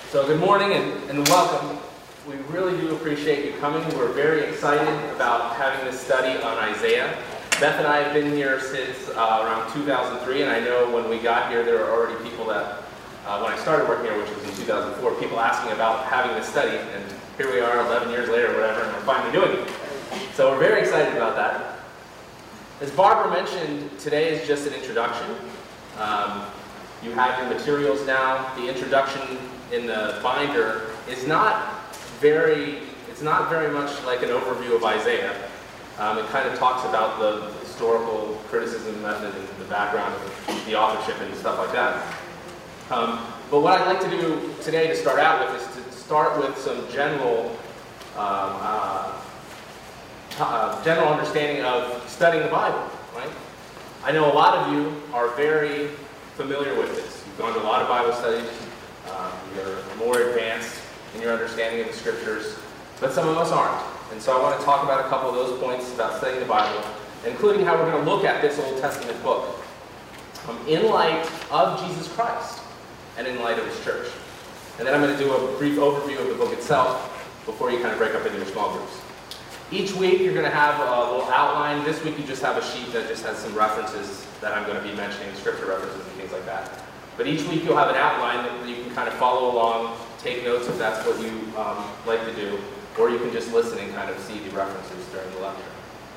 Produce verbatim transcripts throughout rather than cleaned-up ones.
So good morning and, and welcome. We really do appreciate you coming. We're very excited about having this study on Isaiah. Beth and I have been here since uh, around two thousand three, and I know when we got here there were already people that, uh, when I started working here, which was in two thousand four, people asking about having this study, and here we are eleven years later or whatever, and we're finally doing it. So we're very excited about that. As Barbara mentioned, today is just an introduction. Um, you have your materials now. The introduction in the binder is not very, it's not very much like an overview of Isaiah. Um, it kind of talks about the historical criticism method and the background of the authorship and stuff like that. Um, but what I'd like to do today to start out with is to start with some general, um, uh, uh, general understanding of studying the Bible, right? I know a lot of you are very familiar with this. You've gone to a lot of Bible studies. Um, you're more advanced in your understanding of the Scriptures, but some of us aren't. And so I want to talk about a couple of those points about studying the Bible, including how we're going to look at this Old Testament book um, in light of Jesus Christ and in light of His church. And then I'm going to do a brief overview of the book itself before you kind of break up into your small groups. Each week you're going to have a little outline. This week you just have a sheet that just has some references that I'm going to be mentioning, scripture references and things like that. But each week you'll have an outline that you can kind of follow along, take notes if that's what you um, like to do, or you can just listen and kind of see the references during the lecture.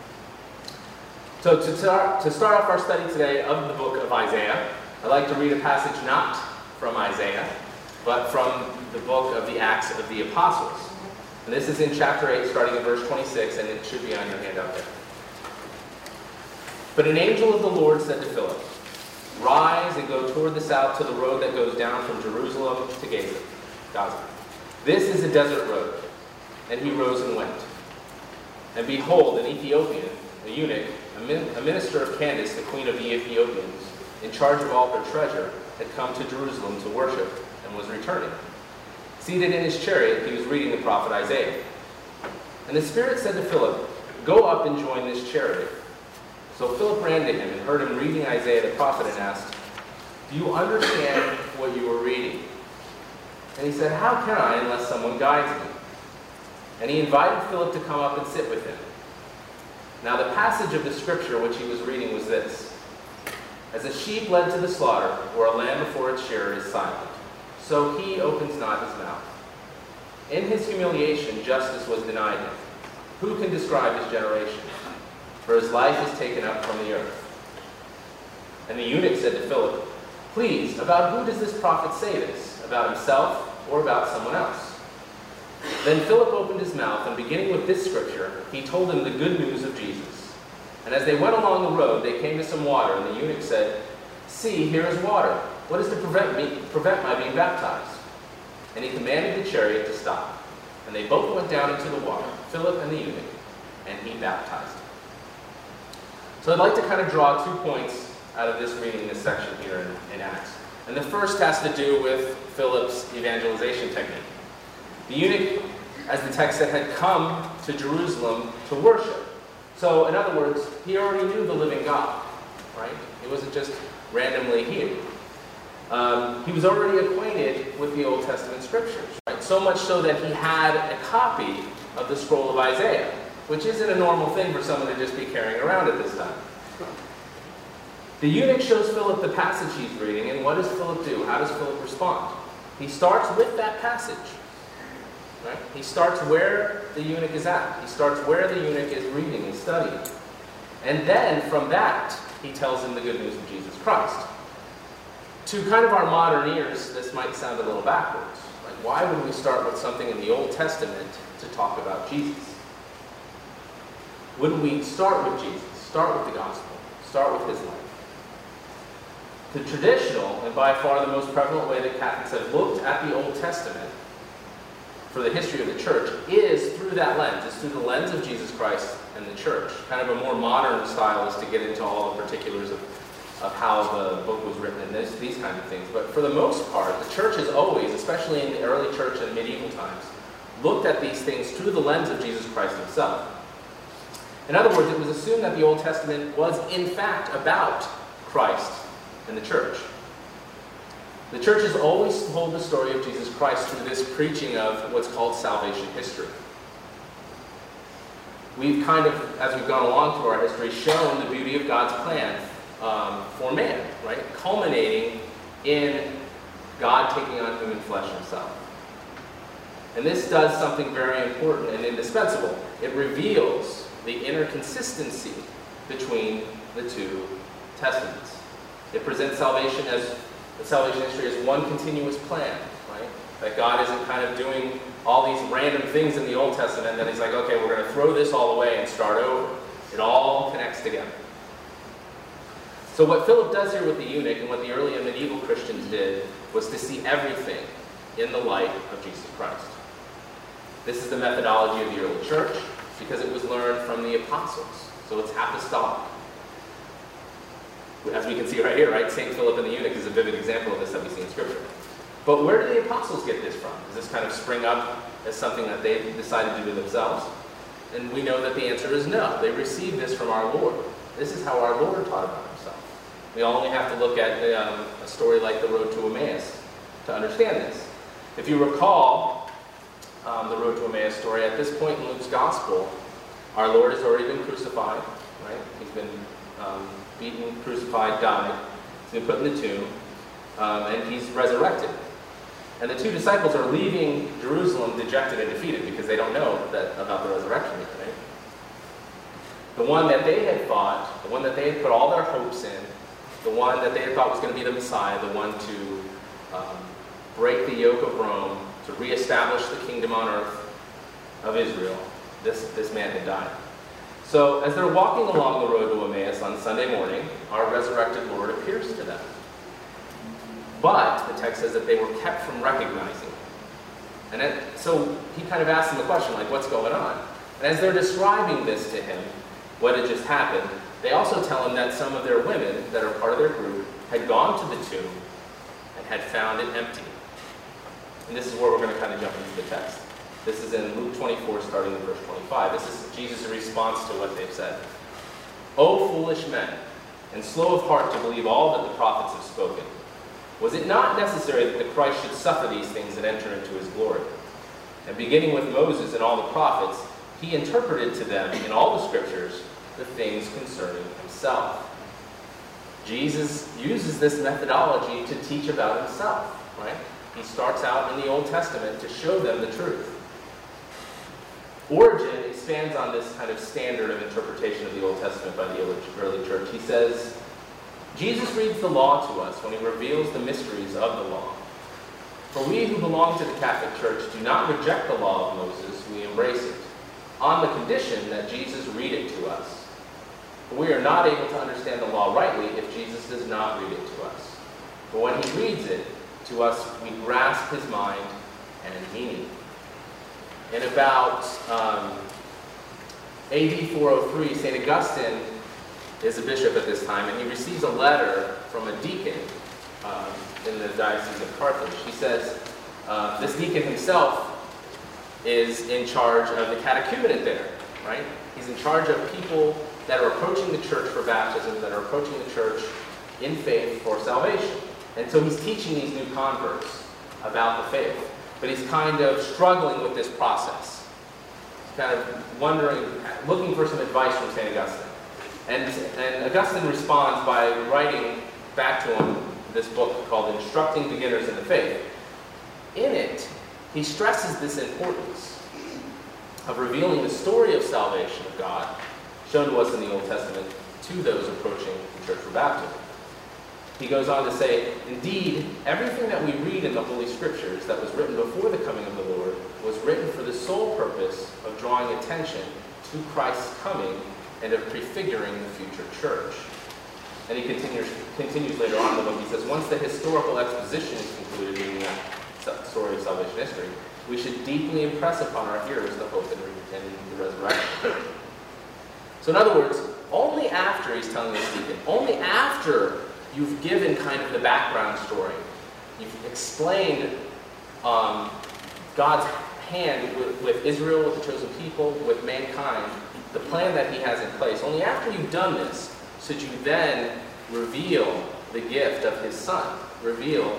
So to start, to start off our study today of the book of Isaiah, I'd like to read a passage not from Isaiah, but from the book of the Acts of the Apostles. And this is in chapter eight, starting at verse twenty-six, and it should be on your handout there. But an angel of the Lord said to Philip, "Rise and go toward the south to the road that goes down from Jerusalem to Gaza. Gaza. This is a desert road." And he rose and went. And behold, an Ethiopian, a eunuch, a, min a minister of Candace, the queen of the Ethiopians, in charge of all her treasure, had come to Jerusalem to worship and was returning. Seated in his chariot, he was reading the prophet Isaiah. And the Spirit said to Philip, "Go up and join this chariot." So Philip ran to him and heard him reading Isaiah the prophet and asked, "Do you understand what you are reading?" And he said, "How can I unless someone guides me?" And he invited Philip to come up and sit with him. Now the passage of the scripture which he was reading was this: "As a sheep led to the slaughter, or a lamb before its shearer is silent, so he opens not his mouth. In his humiliation justice was denied him. Who can describe his generation? For his life is taken up from the earth." And the eunuch said to Philip, "Please, about who does this prophet say this? About himself or about someone else?" Then Philip opened his mouth, and beginning with this scripture, he told him the good news of Jesus. And as they went along the road, they came to some water, and the eunuch said, "See, here is water. What is to prevent me, prevent my being baptized?" And he commanded the chariot to stop. And they both went down into the water, Philip and the eunuch, and he baptized him. So I'd like to kind of draw two points out of this reading, this section here in, in Acts. And the first has to do with Philip's evangelization technique. The eunuch, as the text said, had come to Jerusalem to worship. So in other words, he already knew the living God, right? He wasn't just randomly here. Um, he was already acquainted with the Old Testament scriptures, right? So much so that he had a copy of the scroll of Isaiah, which isn't a normal thing for someone to just be carrying around at this time. The eunuch shows Philip the passage he's reading, and what does Philip do? How does Philip respond? He starts with that passage. Right? He starts where the eunuch is at. He starts where the eunuch is reading and studying. And then, from that, he tells him the good news of Jesus Christ. To kind of our modern ears, this might sound a little backwards. Like, why would we start with something in the Old Testament to talk about Jesus? Wouldn't we start with Jesus? Start with the gospel. Start with his life. The traditional, and by far the most prevalent way that Catholics have looked at the Old Testament for the history of the church is through that lens. It's through the lens of Jesus Christ and the church. Kind of a more modern style is to get into all the particulars of, of how the book was written and this, these kinds of things. But for the most part, the church has always, especially in the early church and medieval times, looked at these things through the lens of Jesus Christ himself. In other words, it was assumed that the Old Testament was in fact about Christ and the church. The church has always told the story of Jesus Christ through this preaching of what's called salvation history. We've kind of, as we've gone along through our history, shown the beauty of God's plan um, for man, right? Culminating in God taking on human flesh himself. And this does something very important and indispensable. It reveals the inner consistency between the two testaments. It presents salvation as the salvation history as one continuous plan, right? That God isn't kind of doing all these random things in the Old Testament, and then he's like, okay, we're going to throw this all away and start over. It all connects together. So what Philip does here with the eunuch, and what the early and medieval Christians did, was to see everything in the light of Jesus Christ. This is the methodology of the early church, because it was learned from the apostles. So it's apostolic. As we can see right here, right? Saint Philip and the eunuch is a vivid example of this that we see in Scripture. But where do the apostles get this from? Does this kind of spring up as something that they decided to do themselves? And we know that the answer is no. They received this from our Lord. This is how our Lord taught about himself. We only have to look at the, um, a story like the Road to Emmaus to understand this. If you recall um, the Road to Emmaus story, at this point in Luke's Gospel, our Lord has already been crucified, right? He's been um, beaten, crucified, died. He's been put in the tomb, um, and he's resurrected. And the two disciples are leaving Jerusalem dejected and defeated because they don't know that about the resurrection yet, right? The one that they had thought, the one that they had put all their hopes in, the one that they had thought was going to be the Messiah, the one to um, break the yoke of Rome, to reestablish the kingdom on earth of Israel, this, this man had died. So as they're walking along the road to Emmaus on Sunday morning, our resurrected Lord appears to them. But the text says that they were kept from recognizing him. And it, so he kind of asks them a question, like, what's going on? And as they're describing this to him, what had just happened, they also tell him that some of their women that are part of their group had gone to the tomb and had found it empty. And this is where we're going to kind of jump into the text. This is in Luke twenty-four, starting in verse twenty-five. This is Jesus' response to what they've said. O foolish men, and slow of heart to believe all that the prophets have spoken. Was it not necessary that the Christ should suffer these things and enter into his glory? And beginning with Moses and all the prophets, he interpreted to them in all the scriptures the things concerning himself. Jesus uses this methodology to teach about himself, right? He starts out in the Old Testament to show them the truth. Origen expands on this kind of standard of interpretation of the Old Testament by the early church. He says, Jesus reads the law to us when he reveals the mysteries of the law. For we who belong to the Catholic Church do not reject the law of Moses, we embrace it, on the condition that Jesus read it to us. For we are not able to understand the law rightly if Jesus does not read it to us. But when he reads it to us, we grasp his mind and meaning. In about um, A D four oh three, Saint Augustine is a bishop at this time, and he receives a letter from a deacon um, in the Diocese of Carthage. He says uh, this deacon himself is in charge of the catechumenate there, right? He's in charge of people that are approaching the church for baptism, that are approaching the church in faith for salvation. And so he's teaching these new converts about the faith. But he's kind of struggling with this process. He's kind of wondering, looking for some advice from Saint Augustine. And, and Augustine responds by writing back to him this book called Instructing Beginners in the Faith. In it, he stresses this importance of revealing the story of salvation of God, shown to us in the Old Testament, to those approaching the church for baptism. He goes on to say, indeed, everything that we read in the Holy Scriptures that was written before the coming of the Lord was written for the sole purpose of drawing attention to Christ's coming and of prefiguring the future church. And he continues, continues later on in the book. He says, once the historical exposition is concluded, meaning that story of salvation history, we should deeply impress upon our hearers the hope in the resurrection. So in other words, only after he's telling this deacon, only after you've given kind of the background story, you've explained um, God's hand with, with Israel, with the chosen people, with mankind, the plan that he has in place. Only after you've done this should you then reveal the gift of his Son, reveal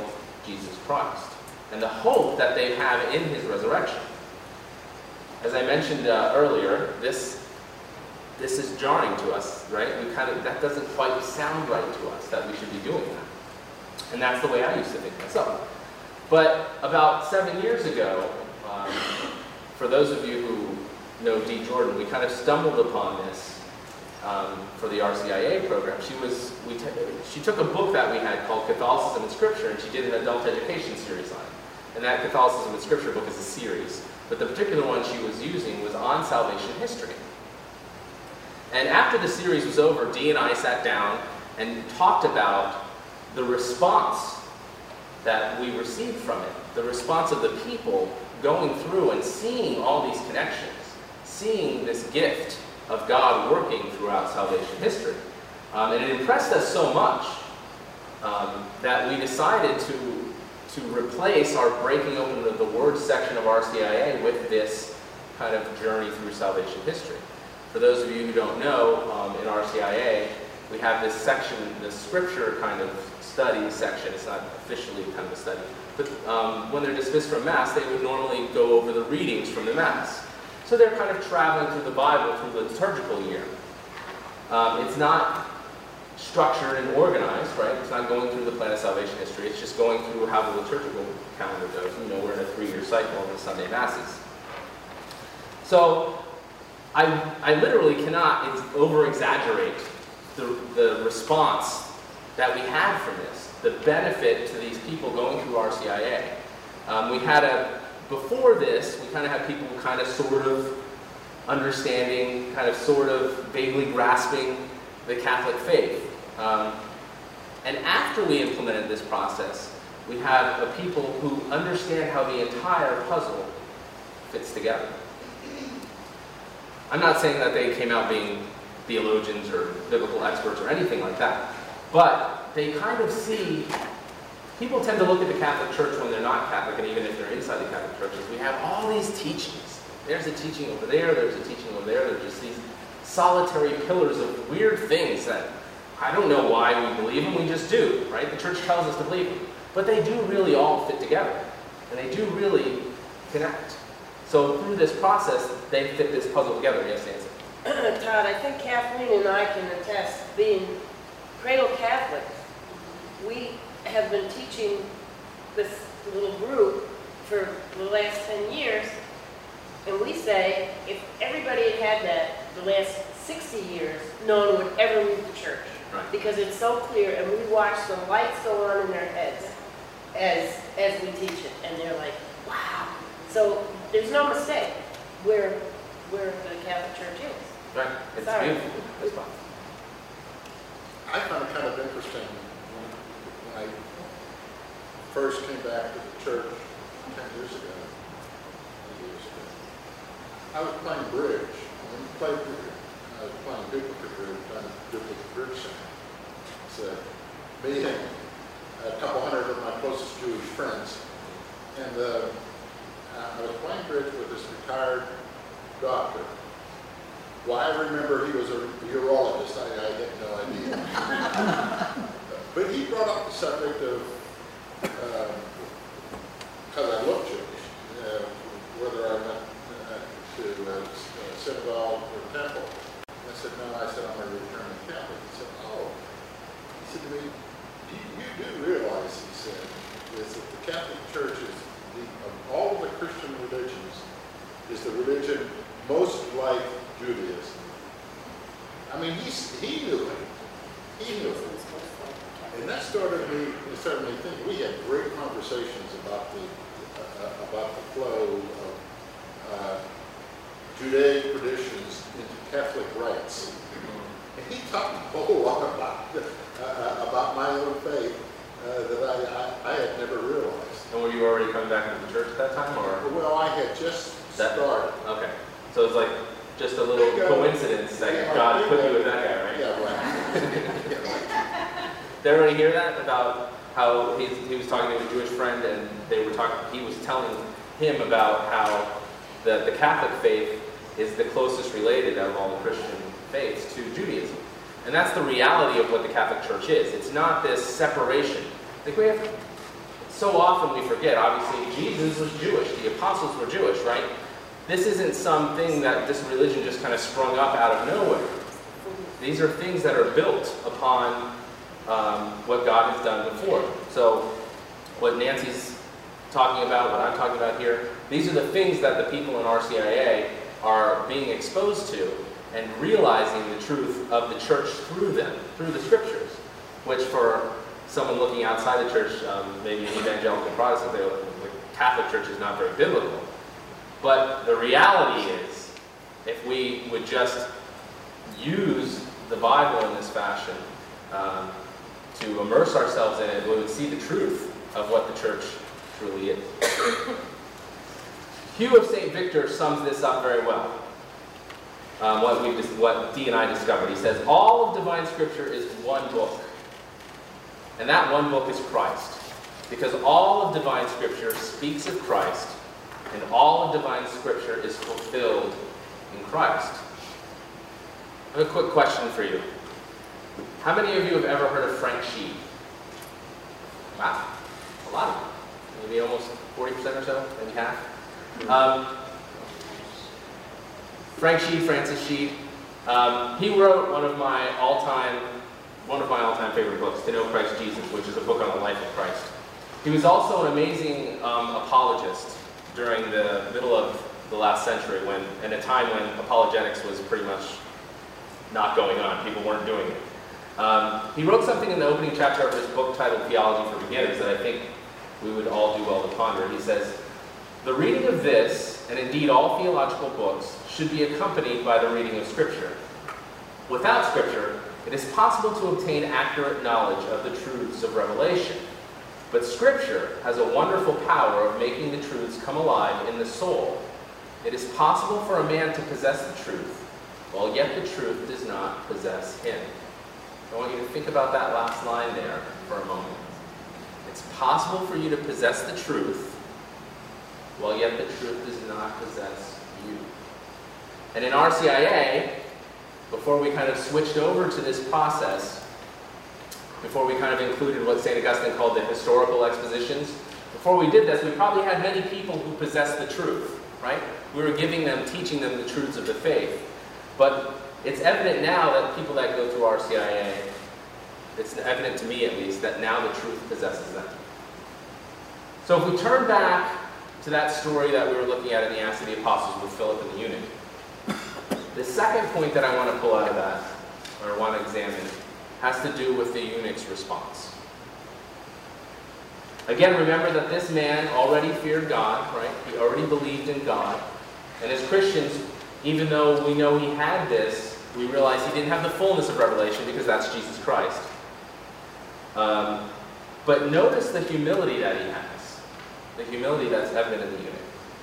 Jesus Christ and the hope that they have in his resurrection. As I mentioned uh, earlier, this this is jarring to us, right? We kind of that doesn't quite sound right to us that we should be doing that, and that's the way I used to think myself. But about seven years ago, um, for those of you who know Dee Jordan, we kind of stumbled upon this um, for the R C I A program. She was we t she took a book that we had called Catholicism in Scripture, and she did an adult education series on it. And that Catholicism in Scripture book is a series. But the particular one she was using was on salvation history. And after the series was over, Dee and I sat down and talked about the response that we received from it. The response of the people going through and seeing all these connections, seeing this gift of God working throughout salvation history. Um, and it impressed us so much um, that we decided to to replace our breaking open of the Word section of R C I A with this kind of journey through salvation history. For those of you who don't know, um, in R C I A, we have this section, this scripture kind of study section. It's not officially kind of a study. But um, when they're dismissed from Mass, they would normally go over the readings from the Mass. So they're kind of traveling through the Bible through the liturgical year. Um, it's not structured and organized, right? It's not going through the plan of salvation history. It's just going through how the liturgical calendar goes. You know, we're in a three-year cycle in the Sunday Masses. So I, I literally cannot over-exaggerate the, the response that we had from this, the benefit to these people going through R C I A. Um, we had a, before this, we kind of had people kind of sort of understanding, kind of sort of vaguely grasping the Catholic faith. Um, and after we implemented this process, we have a people who understand how the entire puzzle fits together. I'm not saying that they came out being theologians or biblical experts or anything like that, but they kind of see, people tend to look at the Catholic Church when they're not Catholic, and even if they're inside the Catholic churches, we have all these teachings. There's a teaching over there, there's a teaching over there, there's just these solitary pillars of weird things that I don't know why we believe them, we just do, right? The church tells us to believe them. But they do really all fit together, and they do really connect. So through this process, they fit this puzzle together. Yes, Nancy? Todd, I think Kathleen and I can attest, being cradle Catholics, we have been teaching this little group for the last ten years, and we say, if everybody had had that the last sixty years, no one would ever leave the church. Right. Because it's so clear, and we watch the lights go on in their heads as, as we teach it, and they're like, wow. So there's no mistake where, where the Catholic Church is. Right. It's Sorry. beautiful. It's fun. I found it kind of interesting when, when I first came back to the church ten years ago. Years ago. I was playing bridge. When you play bridge, I was playing duplicate bridge, trying to duplicate bridge center. So me and a couple hundred of my closest Jewish friends, and uh, I was playing bridge with this retired doctor. Well, I remember he was a urologist. I, I had no idea. But he brought up the subject of, because uh, I look Jewish, uh, whether I went uh, to uh, synagogue or temple. And I said, no, I said, I'm a returning Catholic. He said, oh. He said to me, you, you do realize, he said, is that the Catholic Church is, the, of all the Christian religions, is the religion most like Judaism. I mean, he, he knew it. He knew it. And that started me, it started me thinking. We had great conversations about the, uh, about the flow of uh, Judaic traditions into Catholic rites. And he taught me a whole lot about, uh, about my own faith uh, that I, I, I had never realized. And were you already coming back into the church at that time, or? Well, I had just that, started. Okay. So it's like just a little coincidence that yeah, God put you with that guy, right? Yeah, right. Yeah, right. Did everybody hear that about how he, he was talking to a Jewish friend, and they were talking? He was telling him about how the, the Catholic faith is the closest related out of all the Christian faiths to Judaism, and that's the reality of what the Catholic Church is. It's not this separation. Like we have so often we forget, obviously, Jesus was Jewish. The apostles were Jewish, right? This isn't something that this religion just kind of sprung up out of nowhere. These are things that are built upon um, what God has done before. So what Nancy's talking about, what I'm talking about here, these are the things that the people in R C I A are being exposed to and realizing the truth of the church through them, through the scriptures, which for someone looking outside the church, um, maybe an evangelical Protestant, they're like, the Catholic Church is not very biblical. But the reality is, if we would just use the Bible in this fashion um, to immerse ourselves in it, we would see the truth of what the church truly is. Hugh of Saint Victor sums this up very well. Um, what, we just, what Dee and I discovered. He says, all of divine scripture is one book. And that one book is Christ. Because all of divine scripture speaks of Christ, and all of divine scripture is fulfilled in Christ. I have a quick question for you. How many of you have ever heard of Frank Sheed? Wow, a lot of you. Maybe almost forty percent or so, maybe half. Um, Frank Sheed, Francis Sheed, um, he wrote one of my all-time, one of my all-time favorite books, To Know Christ Jesus, which is a book on the life of Christ. He was also an amazing um, apologist during the middle of the last century, when, in a time when apologetics was pretty much not going on. People weren't doing it. Um, he wrote something in the opening chapter of his book titled Theology for Beginners that I think we would all do well to ponder. He says, the reading of this, and indeed all theological books, should be accompanied by the reading of Scripture. Without Scripture, it is possible to obtain accurate knowledge of the truths of Revelation. But Scripture has a wonderful power of making the truths come alive in the soul. It is possible for a man to possess the truth, while yet the truth does not possess him. I want you to think about that last line there for a moment. It's possible for you to possess the truth, while yet the truth does not possess you. And in R C I A, before we kind of switched over to this process, before we kind of included what Saint Augustine called the historical expositions, before we did this, we probably had many people who possessed the truth, right? We were giving them, teaching them the truths of the faith. But it's evident now that people that go through R C I A, it's evident to me at least, that now the truth possesses them. So if we turn back to that story that we were looking at in the Acts of the Apostles with Philip and the eunuch, the second point that I want to pull out of that, or want to examine, has to do with the eunuch's response. Again, remember that this man already feared God, right? He already believed in God. And as Christians, even though we know he had this, we realize he didn't have the fullness of revelation because that's Jesus Christ. Um, but notice the humility that he has. The humility that's evident in the eunuch.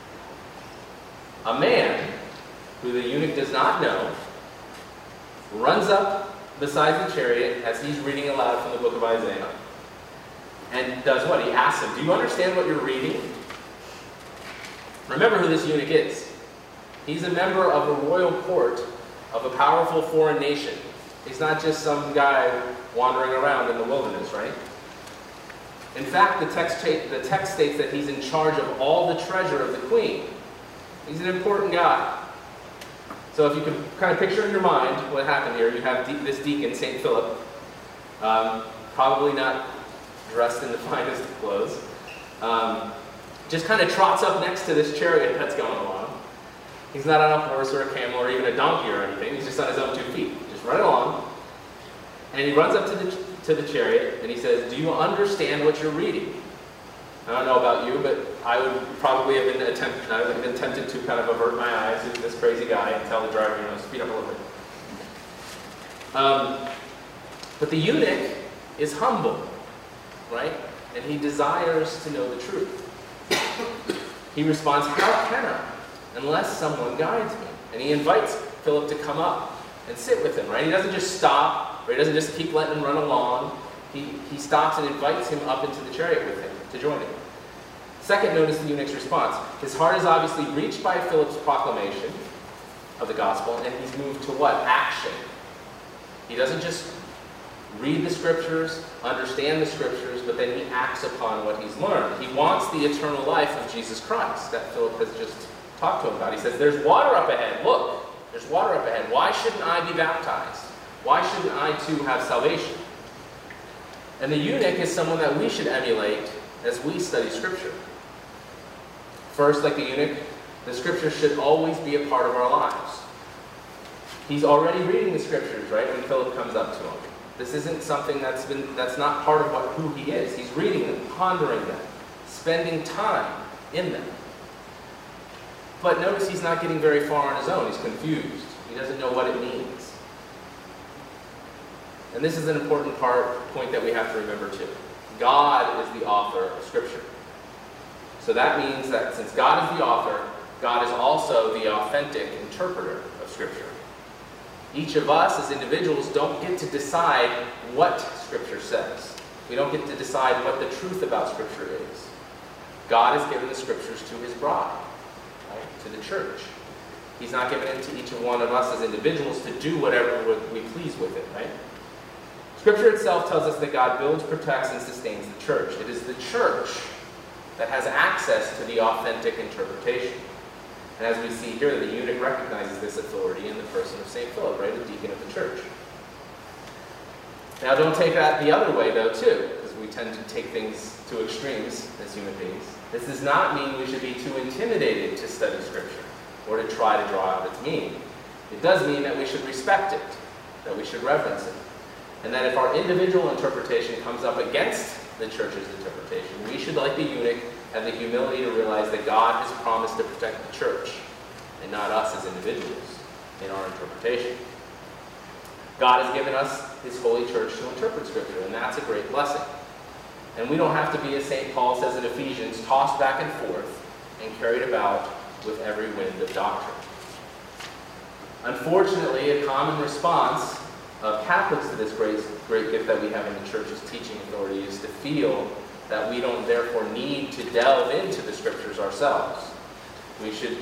A man who the eunuch does not know runs up beside the chariot as he's reading aloud from the book of Isaiah. And does what? He asks him, do you understand what you're reading? Remember who this eunuch is. He's a member of a royal court of a powerful foreign nation. He's not just some guy wandering around in the wilderness, right? In fact, the text, the text states that he's in charge of all the treasure of the queen. He's an important guy. So if you can kind of picture in your mind what happened here, you have de this deacon, Saint Philip, um, probably not dressed in the finest of clothes, um, just kind of trots up next to this chariot that's going along. He's not on a horse or a camel or even a donkey or anything. He's just on his own two feet, just right along. And he runs up to the, to the chariot and he says, do you understand what you're reading? I don't know about you, but I would probably have been attempted, I would have been tempted to kind of avert my eyes at this crazy guy and tell the driver, you know, speed up a little bit. Um, but the eunuch is humble, right? And he desires to know the truth. He responds, how can I, unless someone guides me? And he invites Philip to come up and sit with him, right? He doesn't just stop, or he doesn't just keep letting him run along. He, he stops and invites him up into the chariot with him to join him. Second, notice the eunuch's response. His heart is obviously reached by Philip's proclamation of the gospel, and he's moved to what? Action. He doesn't just read the scriptures, understand the scriptures, but then he acts upon what he's learned. He wants the eternal life of Jesus Christ that Philip has just talked to him about. He says, there's water up ahead. Look, there's water up ahead. Why shouldn't I be baptized? Why shouldn't I too have salvation? And the eunuch is someone that we should emulate as we study scripture. First, like the eunuch, the scripture should always be a part of our lives. He's already reading the scriptures, right, when Philip comes up to him. This isn't something that's been that's not part of what, who he is. He's reading them, pondering them, spending time in them. But notice he's not getting very far on his own. He's confused. He doesn't know what it means. And this is an important part, point that we have to remember too. God is the author of Scripture. So that means that since God is the author, God is also the authentic interpreter of Scripture. Each of us as individuals don't get to decide what Scripture says. We don't get to decide what the truth about Scripture is. God has given the Scriptures to his bride, right? To the church. He's not given it to each one of us as individuals to do whatever we please with it, right? Scripture itself tells us that God builds, protects, and sustains the church. It is the church that has access to the authentic interpretation. And as we see here, the eunuch recognizes this authority in the person of Saint Philip, right, the deacon of the church. Now don't take that the other way, though, too, because we tend to take things to extremes as human beings. This does not mean we should be too intimidated to study Scripture or to try to draw out its meaning. It does mean that we should respect it, that we should reverence it, and that if our individual interpretation comes up against the church's interpretation, we should, like the eunuch, have the humility to realize that God has promised to protect the church and not us as individuals in our interpretation. God has given us his holy church to interpret Scripture, and that's a great blessing. And we don't have to be, as Saint Paul says in Ephesians, tossed back and forth and carried about with every wind of doctrine. Unfortunately, a common response of Catholics to this great, great gift that we have in the church's teaching authority is to feel that we don't therefore need to delve into the Scriptures ourselves. We should,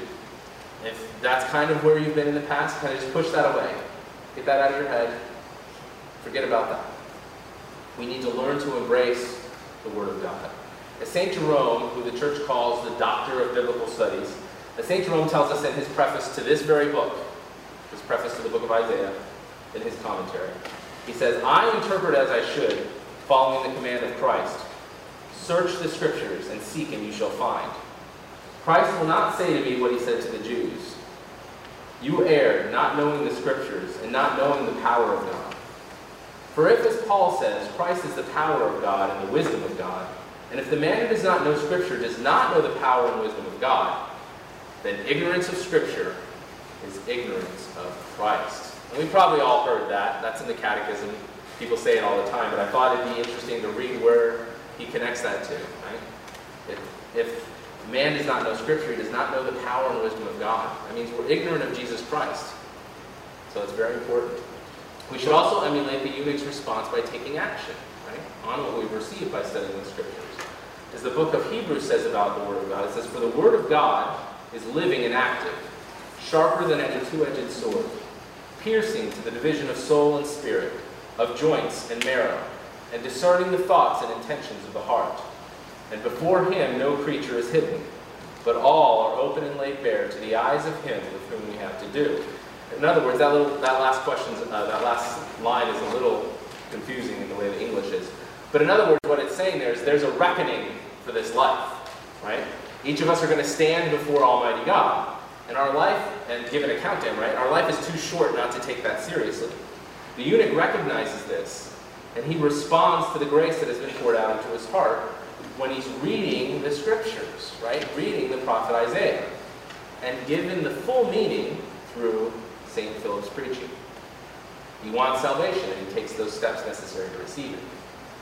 if that's kind of where you've been in the past, kind of just push that away. Get that out of your head. Forget about that. We need to learn to embrace the Word of God. As Saint Jerome, who the church calls the doctor of biblical studies, as Saint Jerome tells us in his preface to this very book, his preface to the book of Isaiah, in his commentary, he says, I interpret as I should, following the command of Christ. Search the Scriptures and seek and you shall find. Christ will not say to me what he said to the Jews. You erred, not knowing the Scriptures and not knowing the power of God. For if, as Paul says, Christ is the power of God and the wisdom of God, and if the man who does not know Scripture does not know the power and wisdom of God, then ignorance of Scripture is ignorance of Christ. And we've probably all heard that. That's in the Catechism. People say it all the time, but I thought it'd be interesting to read where he connects that to, right? If, if man does not know Scripture, he does not know the power and wisdom of God. That means we're ignorant of Jesus Christ. So it's very important. We should also emulate the eunuch's response by taking action, right, on what we've received by studying the Scriptures. As the book of Hebrews says about the Word of God, it says, for the Word of God is living and active, sharper than any two-edged sword, piercing to the division of soul and spirit, of joints and marrow, and discerning the thoughts and intentions of the heart. And before him no creature is hidden, but all are open and laid bare to the eyes of him with whom we have to do. In other words, that little that last question, uh, that last line is a little confusing in the way the English is. But in other words, what it's saying there is there's a reckoning for this life, right? Each of us are going to stand before Almighty God. And our life, and give an account to him, right? Our life is too short not to take that seriously. The eunuch recognizes this, and he responds to the grace that has been poured out into his heart when he's reading the Scriptures, right? Reading the prophet Isaiah, and given the full meaning through Saint Philip's preaching. He wants salvation, and he takes those steps necessary to receive it.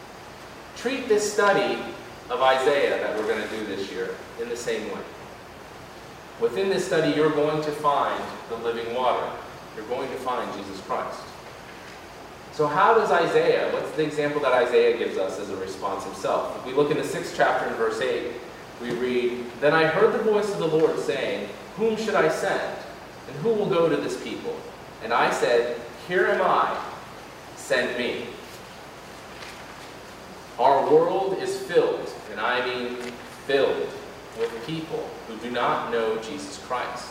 Treat this study of Isaiah that we're going to do this year in the same way. Within this study, you're going to find the living water. You're going to find Jesus Christ. So how does Isaiah, what's the example that Isaiah gives us as a response himself? If we look in the sixth chapter in verse eight, we read, Then I heard the voice of the Lord saying, Whom should I send? And who will go to this people? And I said, Here am I, send me. Our world is filled, and I mean filled, with people who do not know Jesus Christ.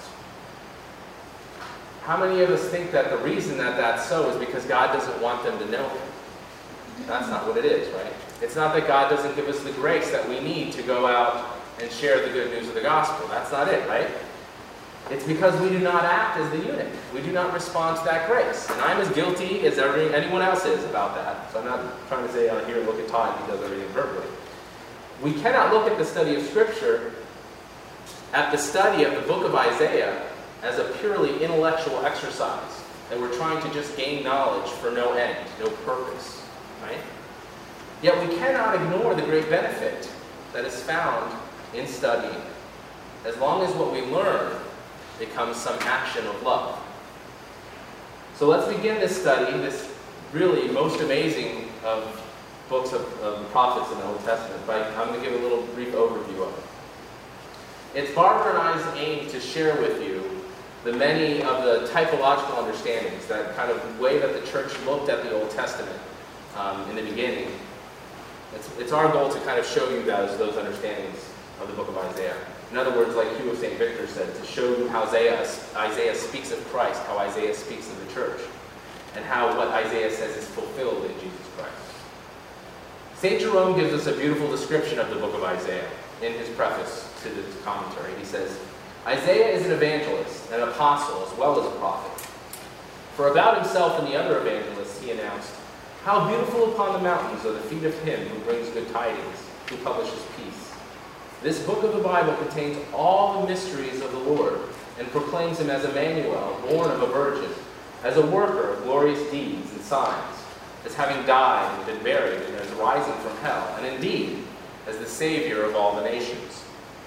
How many of us think that the reason that that's so is because God doesn't want them to know Him? That's not what it is, right? It's not that God doesn't give us the grace that we need to go out and share the good news of the gospel. That's not it, right? It's because we do not act as the unit. We do not respond to that grace. And I'm as guilty as every, anyone else is about that. So I'm not trying to say, oh, here, look at Todd, he does everything perfectly. We cannot look at the study of Scripture, at the study of the book of Isaiah, as a purely intellectual exercise. And we're trying to just gain knowledge for no end, no purpose, right? Yet we cannot ignore the great benefit that is found in studying, as long as what we learn becomes some action of love. So let's begin this study, this really most amazing of books of, of the prophets in the Old Testament. By, I'm going to give a little brief overview of it. It's Barbara and I's aim to share with you the many of the typological understandings, that kind of way that the church looked at the Old Testament um, in the beginning. It's, it's our goal to kind of show you those, those understandings of the book of Isaiah. In other words, like Hugh of Saint Victor said, to show you how Isaiah, Isaiah speaks of Christ, how Isaiah speaks of the church, and how what Isaiah says is fulfilled in Jesus Christ. Saint Jerome gives us a beautiful description of the book of Isaiah in his preface to the commentary. He says, Isaiah is an evangelist, an apostle, as well as a prophet. For about himself and the other evangelists he announced, how beautiful upon the mountains are the feet of him who brings good tidings, who publishes peace. This book of the Bible contains all the mysteries of the Lord, and proclaims him as Emmanuel, born of a virgin, as a worker of glorious deeds and signs, as having died and been buried, and as rising from hell, and indeed, as the Savior of all the nations.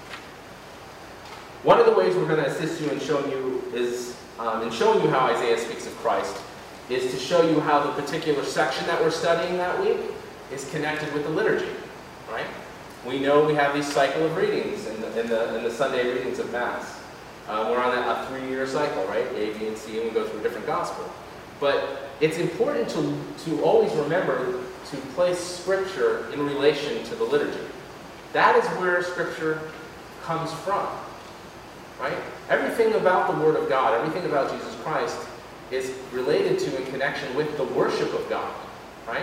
One of the ways we're going to assist you in showing you is um, in showing you how Isaiah speaks of Christ is to show you how the particular section that we're studying that week is connected with the liturgy, right? We know we have these cycle of readings in the, in the, in the Sunday readings of Mass. Um, we're on a, a three-year cycle, right? A, B, and C, and we go through a different gospel. But it's important to, to always remember to place Scripture in relation to the liturgy. That is where Scripture comes from, right? Everything about the Word of God, everything about Jesus Christ is related to in connection with the worship of God, right?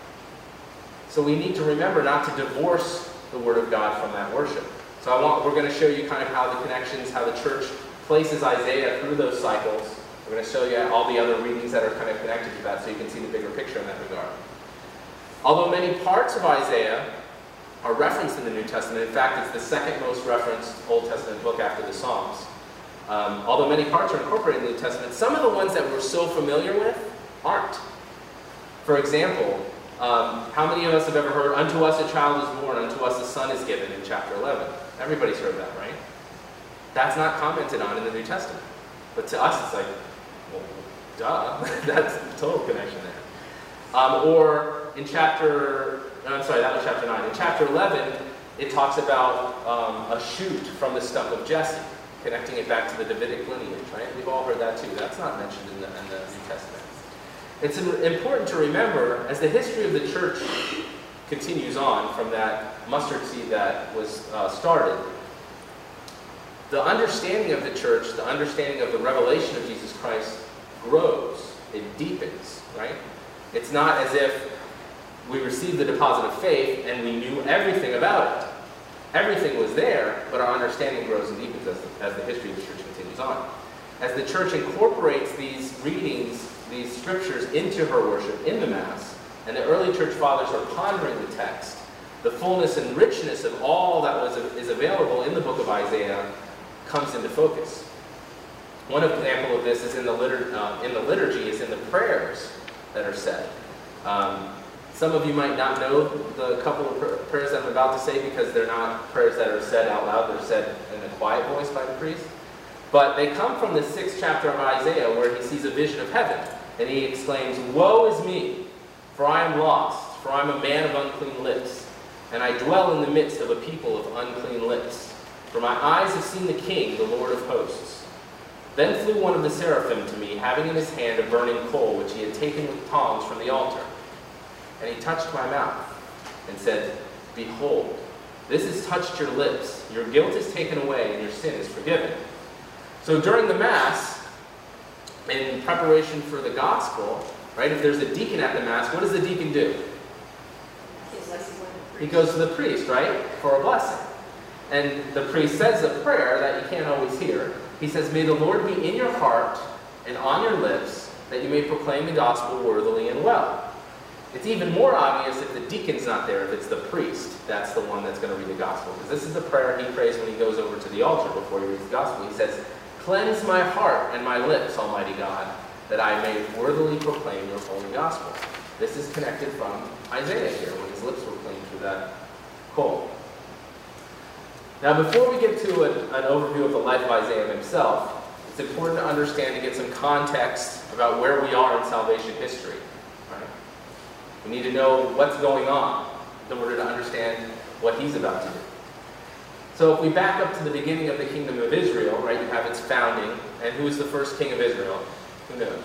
So we need to remember not to divorce the Word of God from that worship. So I want, we're going to show you kind of how the connections, how the church places Isaiah through those cycles. We're going to show you all the other readings that are kind of connected to that so you can see the bigger picture in that regard. Although many parts of Isaiah are referenced in the New Testament, in fact, it's the second most referenced Old Testament book after the Psalms. Um, although many parts are incorporated in the New Testament, some of the ones that we're so familiar with aren't. For example, um, how many of us have ever heard, unto us a child is born, unto us a son is given in chapter eleven? Everybody's heard that, right? That's not commented on in the New Testament. But to us, it's like, well, duh. That's the total connection there. Um, or in chapter, I'm sorry, that was chapter nine. In chapter eleven, it talks about um, a shoot from the stump of Jesse, connecting it back to the Davidic lineage, right? We've all heard that too. That's not mentioned in the, in the New Testament. It's important to remember, as the history of the church continues on from that mustard seed that was uh, started, the understanding of the church, the understanding of the revelation of Jesus Christ grows, it deepens, right? It's not as if we received the deposit of faith and we knew everything about it. Everything was there, but our understanding grows and deepens as the, as the history of the church continues on. As the church incorporates these readings, these scriptures into her worship in the Mass, and the early church fathers are pondering the text, the fullness and richness of all that was is available in the book of Isaiah comes into focus. One example of this is in the, litur uh, in the liturgy, is in the prayers that are said. Um, some of you might not know the couple of pr prayers that I'm about to say because they're not prayers that are said out loud, they're said in a quiet voice by the priest. But they come from the sixth chapter of Isaiah where he sees a vision of heaven. And he exclaims, "Woe is me, for I am lost, for I am a man of unclean lips, and I dwell in the midst of a people of unclean lips. For my eyes have seen the King, the Lord of hosts." Then flew one of the seraphim to me, having in his hand a burning coal, which he had taken with tongs from the altar. And he touched my mouth. and said, "Behold, this has touched your lips. Your guilt is taken away and your sin is forgiven." So during the Mass, in preparation for the Gospel, right, if there's a deacon at the Mass, what does the deacon do? He goes to the priest, right, for a blessing. And the priest says a prayer that you can't always hear. He says, "May the Lord be in your heart and on your lips, that you may proclaim the gospel worthily and well." It's even more obvious if the deacon's not there, if it's the priest. That's the one that's going to read the gospel. Because this is the prayer he prays when he goes over to the altar before he reads the gospel. He says, "Cleanse my heart and my lips, Almighty God, that I may worthily proclaim your holy gospel." This is connected from Isaiah here, when his lips were clean through that coal. Now, before we get to an, an overview of the life of Isaiah himself, it's important to understand and get some context about where we are in salvation history. Right? We need to know what's going on in order to understand what he's about to do. So if we back up to the beginning of the kingdom of Israel, right, you have its founding, and who is the first king of Israel? Who knows?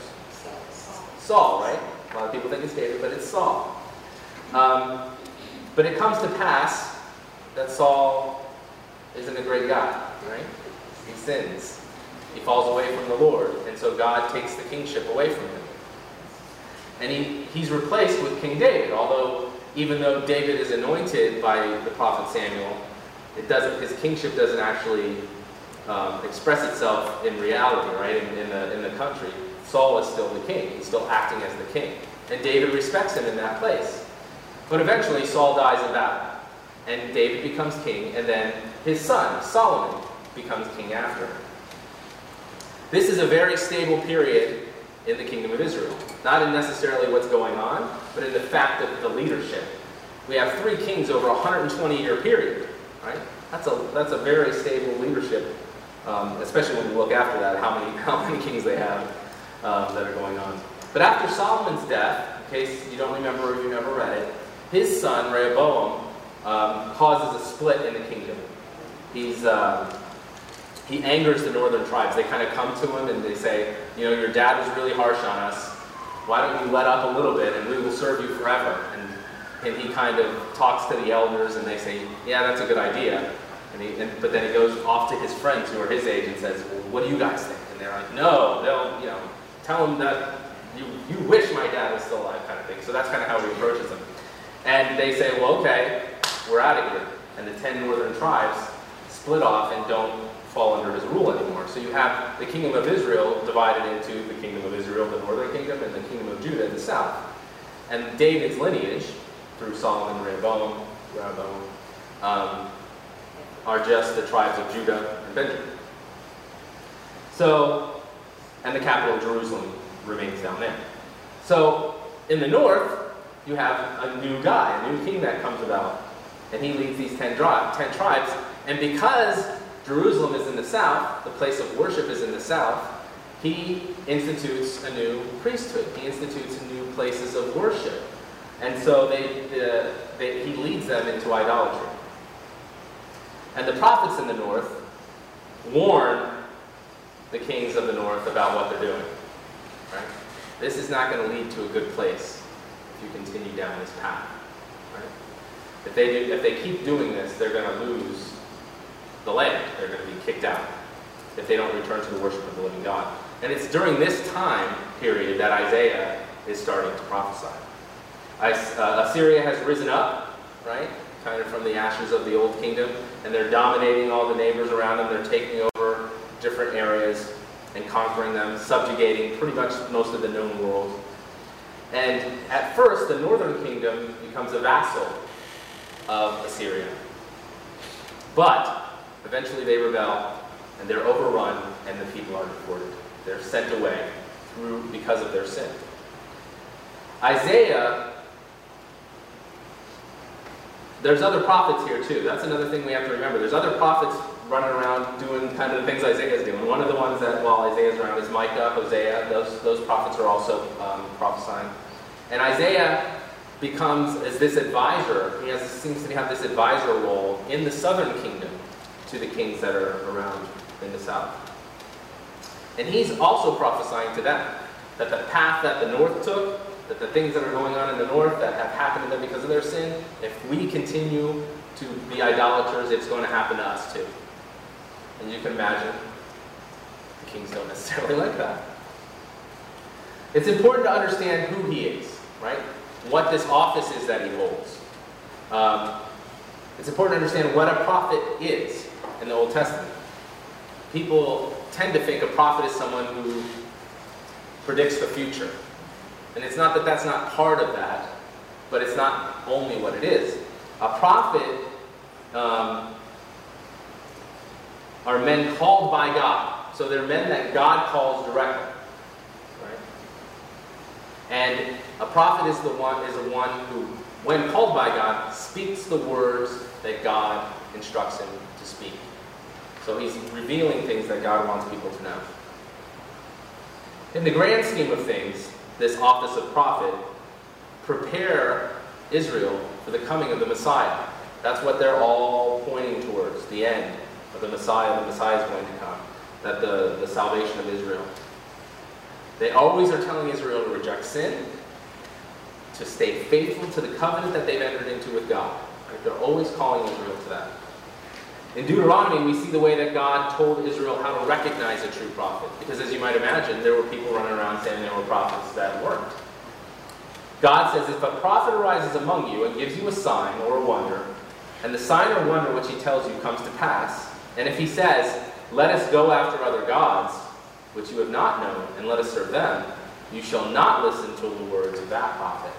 Saul, right? A lot of people think it's David, but it's Saul. Um, but it comes to pass that Saul isn't a great guy, right? He sins. He falls away from the Lord, and so God takes the kingship away from him. And he, he's replaced with King David, although even though David is anointed by the prophet Samuel, it doesn't, his kingship doesn't actually um, express itself in reality, right, in, in, the, in the country. Saul is still the king. He's still acting as the king. And David respects him in that place. But eventually Saul dies in battle. And David becomes king, and then his son, Solomon, becomes king after him. This is a very stable period in the kingdom of Israel. Not in necessarily what's going on, but in the fact of the leadership. We have three kings over a one hundred twenty year period. Right? That's a that's a very stable leadership, um, especially when you look after that, how many how many kings they have um, that are going on. But after Solomon's death, in case you don't remember or you never read it, his son Rehoboam um, causes a split in the kingdom. He's uh, he angers the northern tribes. They kind of come to him and they say, you know, your dad was really harsh on us. Why don't you let up a little bit and we will serve you forever? And And he kind of talks to the elders, and they say, "Yeah, that's a good idea." And he, and, but then he goes off to his friends who are his age and says, "Well, what do you guys think?" And they're like, "No, they'll, you know, tell him that you you wish my dad was still alive," kind of thing. So that's kind of how he approaches them. And they say, "Well, okay, we're out of here." And the ten northern tribes split off and don't fall under his rule anymore. So you have the kingdom of Israel divided into the kingdom of Israel, the northern kingdom, and the kingdom of Judah, the south. And David's lineage, through Solomon, Rehoboam, Rehoboam um, are just the tribes of Judah and Benjamin. So, and the capital of Jerusalem remains down there. So, in the north, you have a new guy, a new king that comes about, and he leads these ten, dri- ten tribes. And because Jerusalem is in the south, the place of worship is in the south, he institutes a new priesthood. He institutes new places of worship. And so they, uh, they, he leads them into idolatry. And the prophets in the north warn the kings of the north about what they're doing. Right? This is not going to lead to a good place if you continue down this path. Right? If they do, if they keep doing this, they're going to lose the land. They're going to be kicked out if they don't return to the worship of the living God. And it's during this time period that Isaiah is starting to prophesy. Uh, Assyria has risen up, right, kind of from the ashes of the old kingdom, and they're dominating all the neighbors around them. They're taking over different areas and conquering them, subjugating pretty much most of the known world. And at first, the northern kingdom becomes a vassal of Assyria. But eventually they rebel, and they're overrun, and the people are deported. They're sent away through because of their sin. Isaiah, there's other prophets here too. That's another thing we have to remember. There's other prophets running around doing kind of the things Isaiah's doing. One of the ones that, while Isaiah's around, is Micah, Hosea. Those, those prophets are also um, prophesying. And Isaiah becomes as this advisor. He has, seems to have this advisor role in the southern kingdom to the kings that are around in the south. And he's also prophesying to them that the path that the north took that the things that are going on in the north that have happened to them because of their sin, if we continue to be idolaters, it's going to happen to us too. And you can imagine, the kings don't necessarily like that. It's important to understand who he is, right? What this office is that he holds. Um, it's important to understand what a prophet is in the Old Testament. People tend to think a prophet is someone who predicts the future. And it's not that that's not part of that, but it's not only what it is. A prophet um, are men called by God. So they're men that God calls directly. Right? And a prophet is the one is the one who, when called by God, speaks the words that God instructs him to speak. So he's revealing things that God wants people to know. In the grand scheme of things, this office of prophet prepare Israel for the coming of the Messiah. That's what they're all pointing towards, the end of the Messiah. The Messiah is going to come, that the, the salvation of Israel. They always are telling Israel to reject sin, to stay faithful to the covenant that they've entered into with God. Right? They're always calling Israel to that. In Deuteronomy, we see the way that God told Israel how to recognize a true prophet. Because as you might imagine, there were people running around saying there were prophets that weren't. God says, if a prophet arises among you and gives you a sign or a wonder, and the sign or wonder which he tells you comes to pass, and if he says, let us go after other gods, which you have not known, and let us serve them, you shall not listen to the words of that prophet.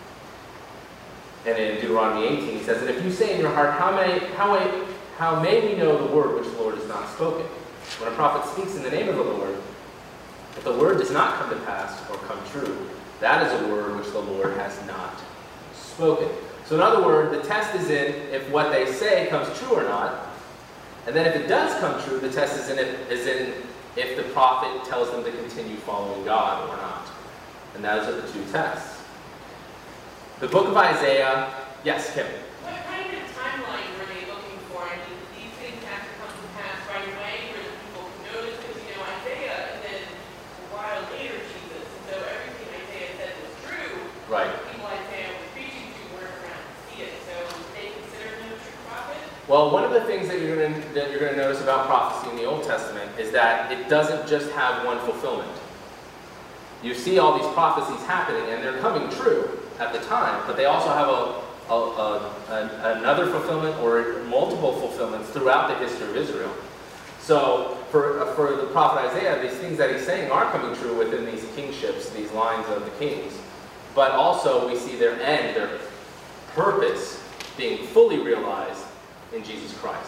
And in Deuteronomy eighteen, he says, and if you say in your heart, how may, how may, how may we know the word which the Lord has not spoken? When a prophet speaks in the name of the Lord, if the word does not come to pass or come true, that is a word which the Lord has not spoken. So in other words, the test is in if what they say comes true or not. And then if it does come true, the test is in, it, is in if the prophet tells them to continue following God or not. And those are the two tests. The book of Isaiah, yes, Kim? What kind of timeline were they looking for? I mean, these things have to come to pass right away for the people to notice, because, you know, Isaiah, and then a while later Jesus. And so everything Isaiah said was true. Right. The people Isaiah was preaching to weren't around to see it. So they considered him a true prophet? Well, one of the things that you're going to that you're going to notice about prophecy in the Old Testament is that it doesn't just have one fulfillment. You see all these prophecies happening, and they're coming true at the time, but they also have a, a, a, a another fulfillment or multiple fulfillments throughout the history of Israel. So for for the prophet Isaiah, these things that he's saying are coming true within these kingships, these lines of the kings. But also we see their end, their purpose being fully realized in Jesus Christ.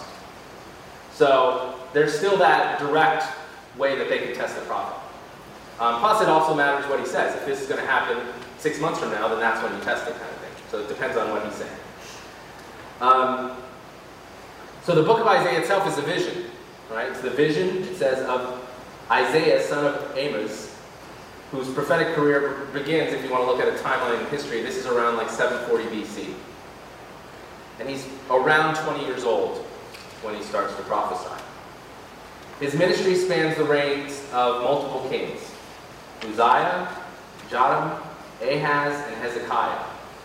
So there's still that direct way that they can test the prophet. Um, plus, it also matters what he says. If this is going to happen six months from now, then that's when you test it, kind of thing. So it depends on what he's saying. Um, so the book of Isaiah itself is a vision, right? It's the vision, it says, of Isaiah, son of Amos, whose prophetic career begins, if you want to look at a timeline in history, this is around like seven forty B C. And he's around twenty years old when he starts to prophesy. His ministry spans the reigns of multiple kings: Uzziah, Jotham, Ahaz, and Hezekiah.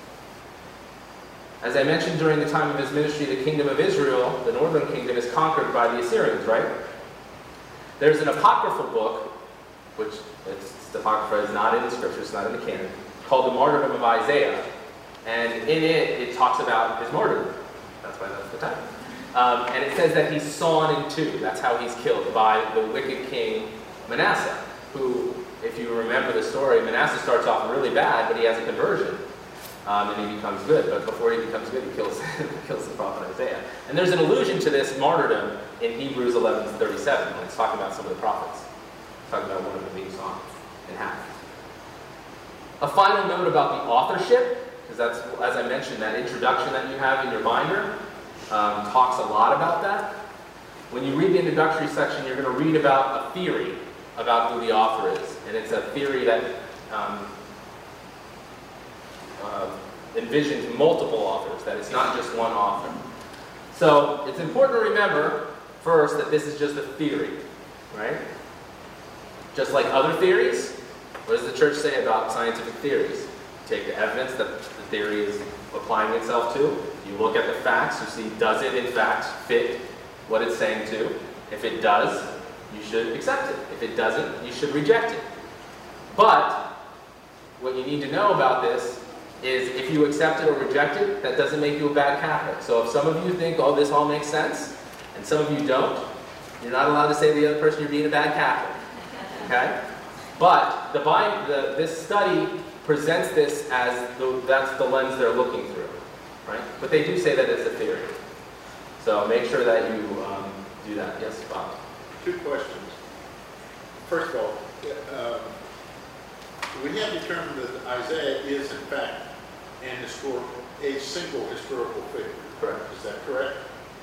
As I mentioned, during the time of his ministry, the kingdom of Israel, the northern kingdom, is conquered by the Assyrians, right? There's an apocryphal book, which it's, the apocrypha is not in the scriptures, it's not in the canon, called the Martyrdom of Isaiah. And in it, it talks about his martyrdom. That's why that's the title. Um, and it says that he's sawn in two. That's how he's killed, by the wicked king Manasseh, who, if you remember the story, Manasseh starts off really bad, but he has a conversion, um, and he becomes good. But before he becomes good, he kills, kills the prophet Isaiah. And there's an allusion to this martyrdom in Hebrews eleven thirty-seven, when it's talking about some of the prophets. It's talking about one of them being sawn in half. A final note about the authorship, because that's, as I mentioned, that introduction that you have in your binder um, talks a lot about that. When you read the introductory section, you're going to read about a theory about who the author is. And it's a theory that um, uh, envisions multiple authors, that it's not just one author. So it's important to remember, first, that this is just a theory, right? Just like other theories, what does the church say about scientific theories? You take the evidence that the theory is applying itself to. You look at the facts. You see, does it in fact fit what it's saying to? If it does, you should accept it. If it doesn't, you should reject it. But what you need to know about this is if you accept it or reject it, that doesn't make you a bad Catholic. So if some of you think, oh, this all makes sense, and some of you don't, you're not allowed to say to the other person you're being a bad Catholic. Okay? But the, the, this study presents this as the, that's the lens they're looking through. Right? But they do say that it's a theory. So make sure that you um, do that. Yes, Bob? Two questions. First of all, um, we have determined that Isaiah is, in fact, an historical, a single historical figure. Correct. Is that correct?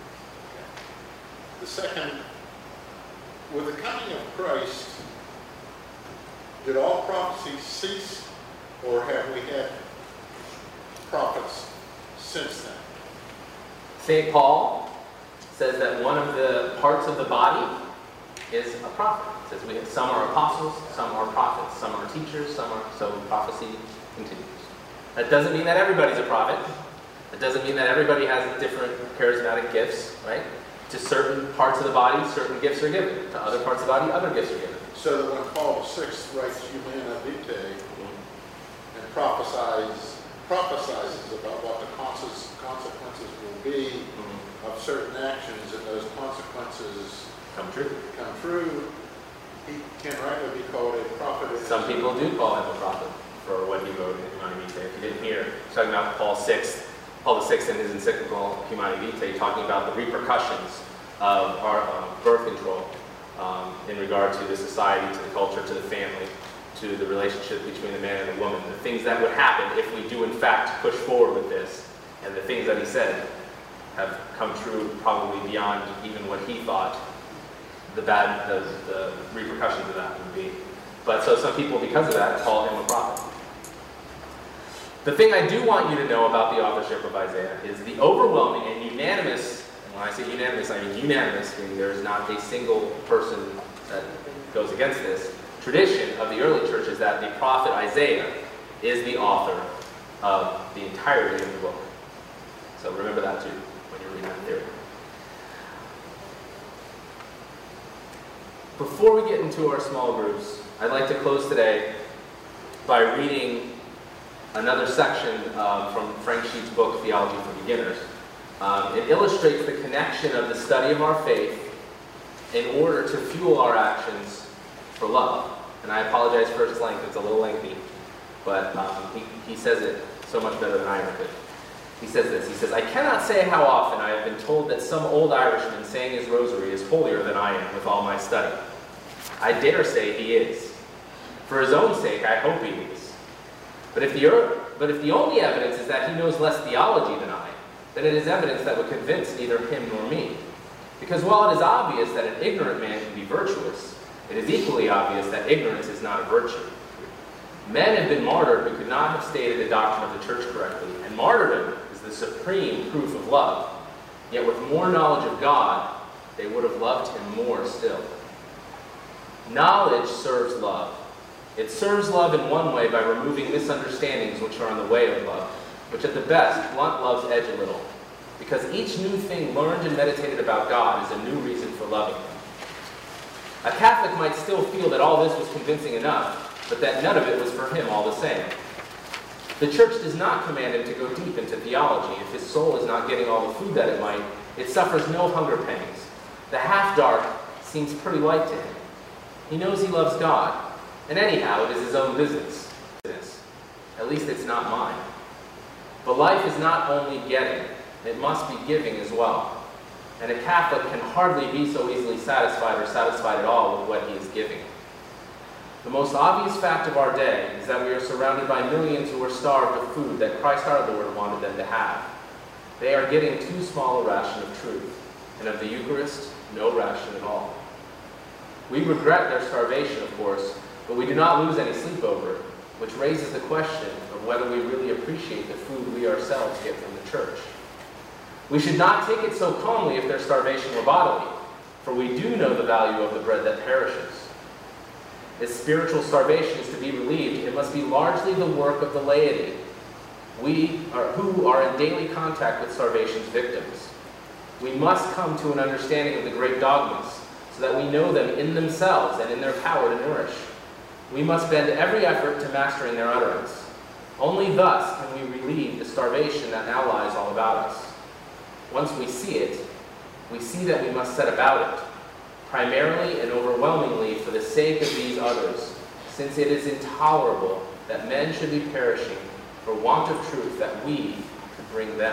The second, with the coming of Christ, did all prophecy cease, or have we had prophets since then? Saint Paul says that one of the parts of the body is a prophet. It says we have, some are apostles, some are prophets, some are teachers, some are, so prophecy continues. That doesn't mean that everybody's a prophet. It doesn't mean that everybody has different charismatic gifts, right? To certain parts of the body, certain gifts are given. To other parts of the body, other gifts are given. So that when Paul the Sixth writes Humana Vitae and prophesies, prophesizes about what the consequences will be Mm-hmm. of certain actions, and those consequences Come true. come true, he can rightly be called a prophet. Some people do call him a prophet for what he wrote in Humanae Vitae. If you didn't hear, he's talking about Paul sixth, Paul the Sixth in his encyclical Humanae Vitae, talking about the repercussions of our uh, birth control um, in regard to the society, to the culture, to the family, to the relationship between the man and the woman, the things that would happen if we do in fact push forward with this, and the things that he said have come true probably beyond even what he thought the bad, the, the repercussions of that would be. But so some people, because of that, call him a prophet. The thing I do want you to know about the authorship of Isaiah is the overwhelming and unanimous, and when I say unanimous, I mean unanimous, meaning there's not a single person that goes against this, tradition of the early church is that the prophet Isaiah is the author of the entirety of the book. So remember that too when you're reading that theory. Before we get into our small groups, I'd like to close today by reading another section um, from Frank Sheet's book, Theology for Beginners. Um, it illustrates the connection of the study of our faith in order to fuel our actions for love. And I apologize for its length, it's a little lengthy, but um, he, he says it so much better than I ever could. He says this, he says, I cannot say how often I have been told that some old Irishman saying his rosary is holier than I am with all my study. I dare say he is. For his own sake, I hope he is. But if the, but if the only evidence is that he knows less theology than I, then it is evidence that would convince neither him nor me. Because while it is obvious that an ignorant man can be virtuous, it is equally obvious that ignorance is not a virtue. Men have been martyred who could not have stated the doctrine of the church correctly, and martyrdom is the supreme proof of love. Yet with more knowledge of God, they would have loved him more still. Knowledge serves love. It serves love in one way by removing misunderstandings which are in the way of love, which at the best blunt love's edge a little, because each new thing learned and meditated about God is a new reason for loving him. A Catholic might still feel that all this was convincing enough, but that none of it was for him all the same. The church does not command him to go deep into theology. If his soul is not getting all the food that it might, it suffers no hunger pangs. The half-dark seems pretty light to him. He knows he loves God, and anyhow, it is his own business. At least it's not mine. But life is not only getting, it must be giving as well. And a Catholic can hardly be so easily satisfied or satisfied at all with what he is giving. The most obvious fact of our day is that we are surrounded by millions who are starved of food that Christ our Lord wanted them to have. They are getting too small a ration of truth, and of the Eucharist, no ration at all. We regret their starvation, of course, but we do not lose any sleep over it, which raises the question of whether we really appreciate the food we ourselves get from the church. We should not take it so calmly if their starvation were bodily, for we do know the value of the bread that perishes. if spiritual starvation is to be relieved, it must be largely the work of the laity, we are, who are in daily contact with starvation's victims. We must come to an understanding of the great dogmas, so that we know them in themselves and in their power to nourish. We must bend every effort to mastering their utterance. Only thus can we relieve the starvation that now lies all about us. Once we see it, we see that we must set about it, primarily and overwhelmingly for the sake of these others, since it is intolerable that men should be perishing for want of truth that we could bring them.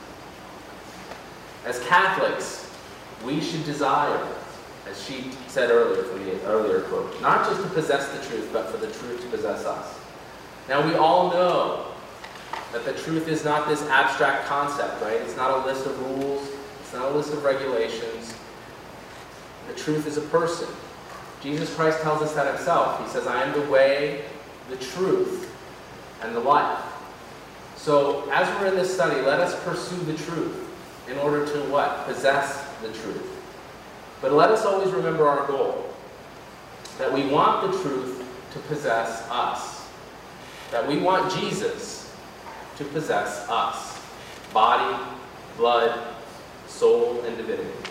As Catholics, we should desire, as she said earlier from the earlier quote, not just to possess the truth, but for the truth to possess us. Now we all know that the truth is not this abstract concept, right? It's not a list of rules, it's not a list of regulations. The truth is a person. Jesus Christ tells us that himself. He says, I am the way, the truth, and the life. So as we're in this study, let us pursue the truth in order to what? Possess the truth. But let us always remember our goal, that we want the truth to possess us, that we want Jesus to possess us, body, blood, soul, and divinity.